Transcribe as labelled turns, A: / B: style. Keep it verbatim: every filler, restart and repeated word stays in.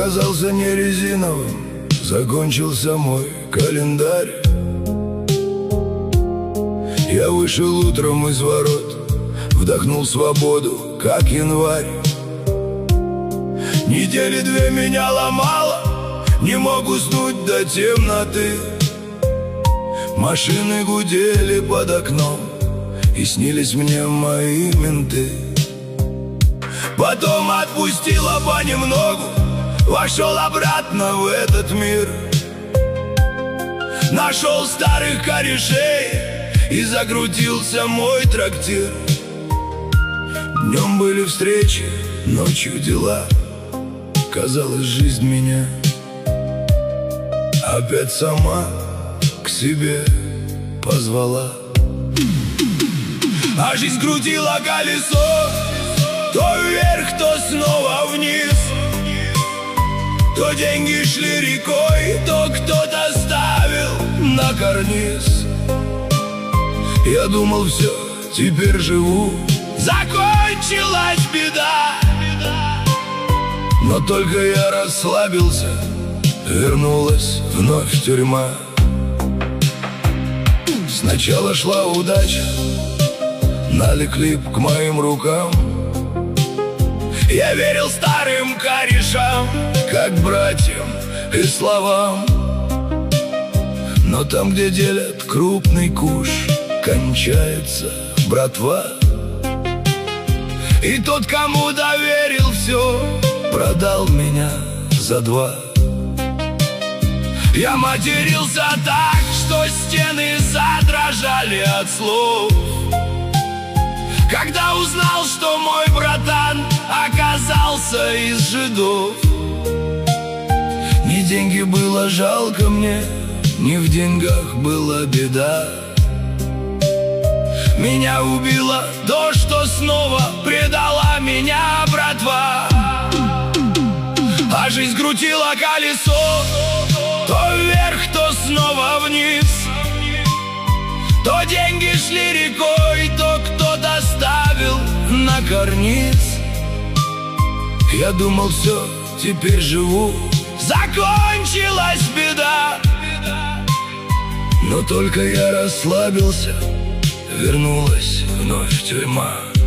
A: оказался не резиновым, закончился мой календарь. Я вышел утром из ворот, вдохнул свободу, как январь. Недели две меня ломало, не мог уснуть до темноты. Машины гудели под окном, и снились мне мои менты. Потом отпустила понемногу, вошел обратно в этот мир. Нашел старых корешей, и закрутился мой трактир. Днем были встречи, ночью дела. Казалось, жизнь меня опять сама к себе позвала. А жизнь крутила колесо, то вверх, то снова вниз. То деньги шли рекой, то кто-то ставил на карниз. Я думал, все, теперь живу, закончилась беда. Но только я расслабился, вернулась вновь тюрьма. Сначала шла удача, налегли к моим рукам. Я верил старым корешам, как братьям и словам. Но там, где делят крупный куш, кончается братва. И тот, кому доверил все, продал меня за два. Я матерился так, что стены задрожали от слов, когда узнал, что мой братан оказался из жидов. Ни деньги было жалко мне, ни в деньгах была беда. Меня убило то, что снова предала меня братва. А жизнь крутила колесо, то вверх, то снова вниз. То деньги шли рекой, то кто-то ставил на карниз. Я думал, все, теперь живу, закончилась беда. Но только я расслабился, вернулась вновь тюрьма.